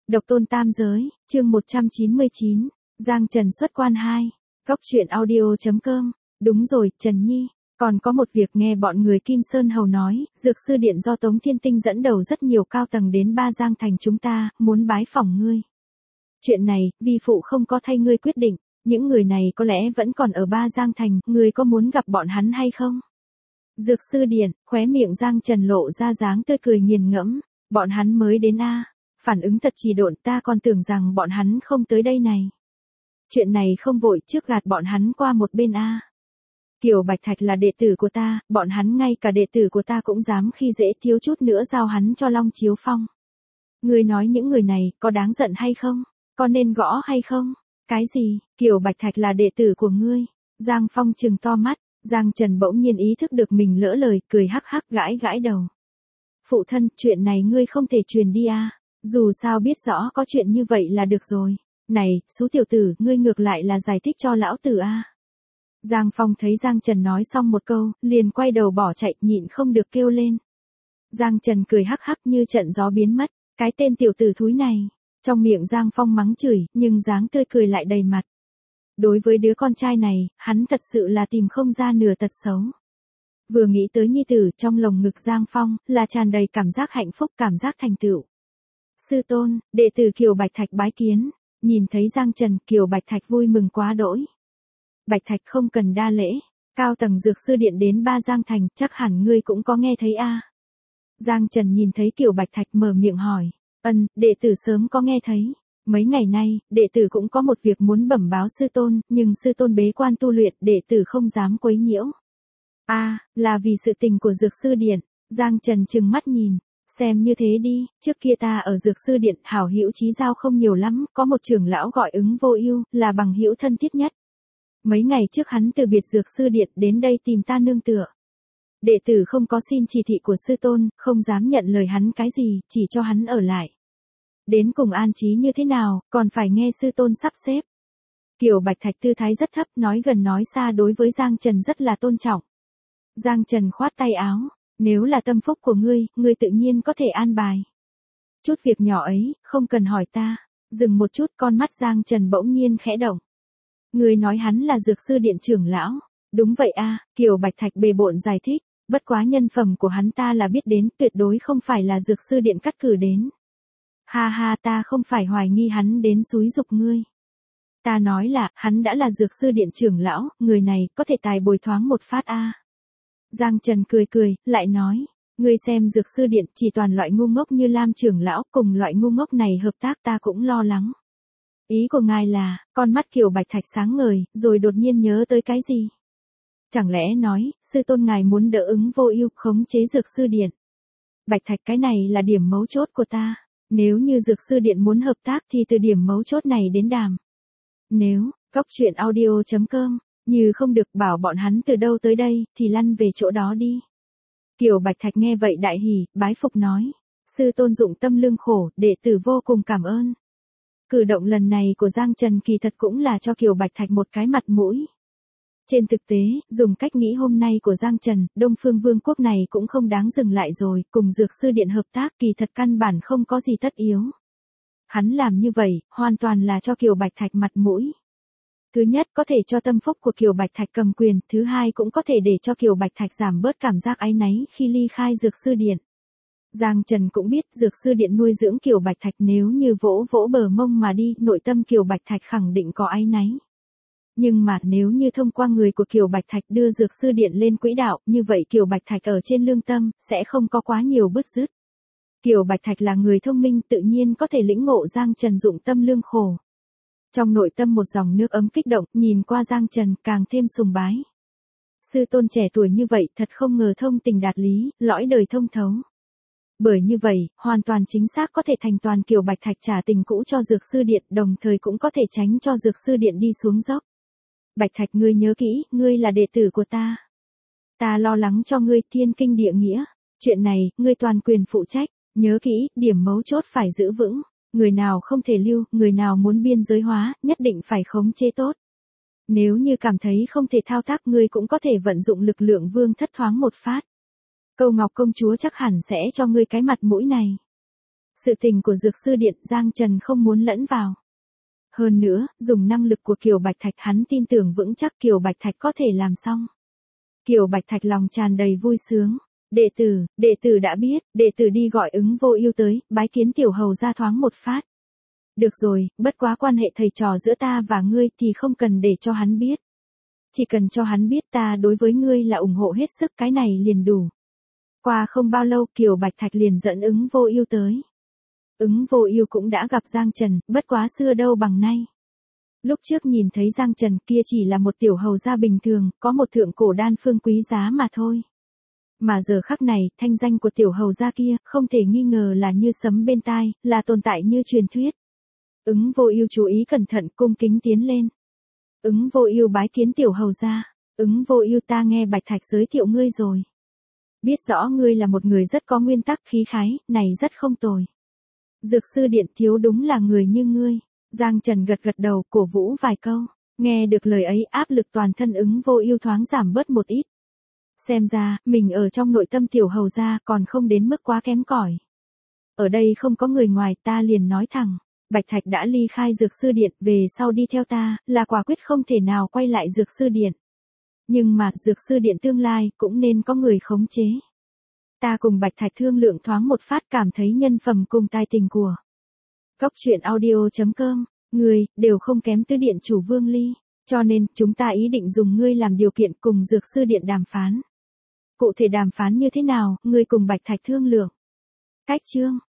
Độc tôn tam giới, chương 199, Giang Trần xuất quan 2, Cóc truyện audio.com, đúng rồi, Trần Nhi, còn có một việc nghe bọn người Kim Sơn Hầu nói, Dược Sư Điện do Tống Thiên Tinh dẫn đầu rất nhiều cao tầng đến Ba Giang Thành chúng ta, muốn bái phỏng ngươi. Chuyện này, vi phụ không có thay ngươi quyết định, những người này có lẽ vẫn còn ở Ba Giang Thành, ngươi có muốn gặp bọn hắn hay không? Dược Sư Điện, khóe miệng Giang Trần lộ ra dáng tươi cười nghiền ngẫm, bọn hắn mới đến a. Phản ứng thật trì độn, ta còn tưởng rằng bọn hắn không tới đây này. Chuyện này không vội, trước gạt bọn hắn qua một bên a. Kiều Bạch Thạch là đệ tử của ta, bọn hắn ngay cả đệ tử của ta cũng dám khi dễ, thiếu chút nữa giao hắn cho Long Chiếu Phong. Ngươi nói những người này có đáng giận hay không? Có nên gõ hay không? Cái gì? Kiều Bạch Thạch là đệ tử của ngươi? Giang Phong trừng to mắt, Giang Trần bỗng nhiên ý thức được mình lỡ lời, cười hắc hắc gãi gãi đầu. Phụ thân, chuyện này ngươi không thể truyền đi a. Dù sao biết rõ có chuyện như vậy là được rồi. Này, Sú tiểu tử, ngươi ngược lại là giải thích cho lão tử a. Giang Phong thấy Giang Trần nói xong một câu, liền quay đầu bỏ chạy, nhịn không được kêu lên. Giang Trần cười hắc hắc như trận gió biến mất, cái tên tiểu tử thúi này. Trong miệng Giang Phong mắng chửi, nhưng dáng tươi cười lại đầy mặt. Đối với đứa con trai này, hắn thật sự là tìm không ra nửa tật xấu. Vừa nghĩ tới nhi tử trong lồng ngực Giang Phong, là tràn đầy cảm giác hạnh phúc, cảm giác thành tựu. Sư tôn, đệ tử Kiều Bạch Thạch bái kiến, nhìn thấy Giang Trần, Kiều Bạch Thạch vui mừng quá đỗi. Bạch Thạch không cần đa lễ, cao tầng Dược Sư Điện đến Ba Giang Thành, chắc hẳn ngươi cũng có nghe thấy a. Giang Trần nhìn thấy Kiều Bạch Thạch mở miệng hỏi, đệ tử sớm có nghe thấy. Mấy ngày nay, đệ tử cũng có một việc muốn bẩm báo sư tôn, nhưng sư tôn bế quan tu luyện, đệ tử không dám quấy nhiễu. Là vì sự tình của Dược Sư Điện. Giang Trần trừng mắt nhìn, xem như thế đi, trước kia ta ở Dược Sư Điện, hảo hữu chí giao không nhiều lắm, có một trưởng lão gọi Ứng Vô Ưu, là bằng hữu thân thiết nhất. Mấy ngày trước hắn từ biệt Dược Sư Điện đến đây tìm ta nương tựa. Đệ tử không có xin chỉ thị của sư tôn, không dám nhận lời hắn cái gì, chỉ cho hắn ở lại. Đến cùng an trí như thế nào, còn phải nghe sư tôn sắp xếp. Kiều Bạch Thạch tư thái rất thấp, nói gần nói xa, đối với Giang Trần rất là tôn trọng. Giang Trần khoát tay áo, nếu là tâm phúc của ngươi tự nhiên có thể an bài. Chút việc nhỏ ấy, không cần hỏi ta. Dừng một chút, con mắt Giang Trần bỗng nhiên khẽ động. Ngươi nói hắn là Dược Sư Điện trưởng lão. Đúng vậy a. Kiều Bạch Thạch bề bộn giải thích, bất quá nhân phẩm của hắn ta là biết đến, tuyệt đối không phải là Dược Sư Điện cắt cử đến. Ha ha, ta không phải hoài nghi hắn đến xúi giục ngươi. Ta nói là, hắn đã là Dược Sư Điện trưởng lão, người này có thể tài bồi thoáng một phát a. Giang Trần cười cười, lại nói, ngươi xem Dược Sư Điện chỉ toàn loại ngu ngốc như Lam trưởng lão, cùng loại ngu ngốc này hợp tác ta cũng lo lắng. Ý của ngài là, con mắt Kiều Bạch Thạch sáng ngời, rồi đột nhiên nhớ tới cái gì? Chẳng lẽ nói, sư tôn ngài muốn đỡ Ứng Vô Ưu khống chế Dược Sư Điện? Bạch Thạch, cái này là điểm mấu chốt của ta. Nếu như Dược Sư Điện muốn hợp tác thì từ điểm mấu chốt này đến đàm. Nếu, Cóc truyện audio.com, như không được bảo bọn hắn từ đâu tới đây, thì lăn về chỗ đó đi. Kiều Bạch Thạch nghe vậy đại hỉ, bái phục nói. Sư tôn dụng tâm lương khổ, đệ tử vô cùng cảm ơn. Cử động lần này của Giang Trần kỳ thật cũng là cho Kiều Bạch Thạch một cái mặt mũi. Trên thực tế, dùng cách nghĩ hôm nay của Giang Trần, Đông Phương Vương quốc này cũng không đáng dừng lại rồi, cùng Dược Sư Điện hợp tác kỳ thật căn bản không có gì tất yếu. Hắn làm như vậy, hoàn toàn là cho Kiều Bạch Thạch mặt mũi. Thứ nhất có thể cho tâm phúc của Kiều Bạch Thạch cầm quyền, thứ hai cũng có thể để cho Kiều Bạch Thạch giảm bớt cảm giác áy náy khi ly khai Dược Sư Điện. Giang Trần cũng biết Dược Sư Điện nuôi dưỡng Kiều Bạch Thạch, nếu như vỗ vỗ bờ mông mà đi, nội tâm Kiều Bạch Thạch khẳng định có áy náy. Nhưng mà nếu như thông qua người của Kiều Bạch Thạch đưa Dược Sư Điện lên quỹ đạo, như vậy Kiều Bạch Thạch ở trên lương tâm, sẽ không có quá nhiều bứt rứt. Kiều Bạch Thạch là người thông minh, tự nhiên có thể lĩnh ngộ Giang Trần dụng tâm lương khổ. Trong nội tâm một dòng nước ấm kích động, nhìn qua Giang Trần càng thêm sùng bái. Sư tôn trẻ tuổi như vậy thật không ngờ thông tình đạt lý, lõi đời thông thấu. Bởi như vậy, hoàn toàn chính xác có thể thành toàn Kiều Bạch Thạch trả tình cũ cho Dược Sư Điện, đồng thời cũng có thể tránh cho Dược Sư Điện đi xuống dốc. Bạch Thạch, ngươi nhớ kỹ, ngươi là đệ tử của ta. Ta lo lắng cho ngươi, thiên kinh địa nghĩa. Chuyện này, ngươi toàn quyền phụ trách. Nhớ kỹ, điểm mấu chốt phải giữ vững. Người nào không thể lưu, người nào muốn biên giới hóa, nhất định phải khống chế tốt. Nếu như cảm thấy không thể thao tác, ngươi cũng có thể vận dụng lực lượng vương thất thoáng một phát. Câu Ngọc công chúa chắc hẳn sẽ cho ngươi cái mặt mũi này. Sự tình của dược sư điện Giang Trần không muốn lẫn vào. Hơn nữa, dùng năng lực của Kiều Bạch Thạch hắn tin tưởng vững chắc Kiều Bạch Thạch có thể làm xong. Kiều Bạch Thạch lòng tràn đầy vui sướng. Đệ tử đã biết, đệ tử đi gọi Ứng Vô Ưu tới, bái kiến tiểu hầu ra thoáng một phát. Được rồi, bất quá quan hệ thầy trò giữa ta và ngươi thì không cần để cho hắn biết. Chỉ cần cho hắn biết ta đối với ngươi là ủng hộ hết sức, cái này liền đủ. Qua không bao lâu Kiều Bạch Thạch liền dẫn Ứng Vô Ưu tới. Ứng Vô Ưu cũng đã gặp Giang Trần, bất quá xưa đâu bằng nay. Lúc trước nhìn thấy Giang Trần kia chỉ là một tiểu hầu gia bình thường, có một thượng cổ đan phương quý giá mà thôi. Mà giờ khắc này, thanh danh của tiểu hầu gia kia, không thể nghi ngờ là như sấm bên tai, là tồn tại như truyền thuyết. Ứng Vô Ưu chú ý cẩn thận cung kính tiến lên. Ứng Vô Ưu bái kiến tiểu hầu gia. Ứng Vô Ưu, ta nghe Bạch Thạch giới thiệu ngươi rồi. Biết rõ ngươi là một người rất có nguyên tắc khí khái, này rất không tồi. Dược sư điện thiếu đúng là người như ngươi. Giang Trần gật gật đầu, cổ vũ vài câu. Nghe được lời ấy, áp lực toàn thân Ứng Vô Ưu thoáng giảm bớt một ít. Xem ra, mình ở trong nội tâm tiểu hầu gia còn không đến mức quá kém cỏi. Ở đây không có người ngoài, ta liền nói thẳng. Bạch Thạch đã ly khai dược sư điện, về sau đi theo ta, là quả quyết không thể nào quay lại dược sư điện. Nhưng mà, dược sư điện tương lai, cũng nên có người khống chế. Ta cùng Bạch Thạch thương lượng thoáng một phát, cảm thấy nhân phẩm cùng tài tình của. Góc truyện audio.com, người, đều không kém tứ điện chủ Vương Ly. Cho nên, chúng ta ý định dùng ngươi làm điều kiện cùng dược sư điện đàm phán. Cụ thể đàm phán như thế nào, ngươi cùng Bạch Thạch thương lượng. Cách chương.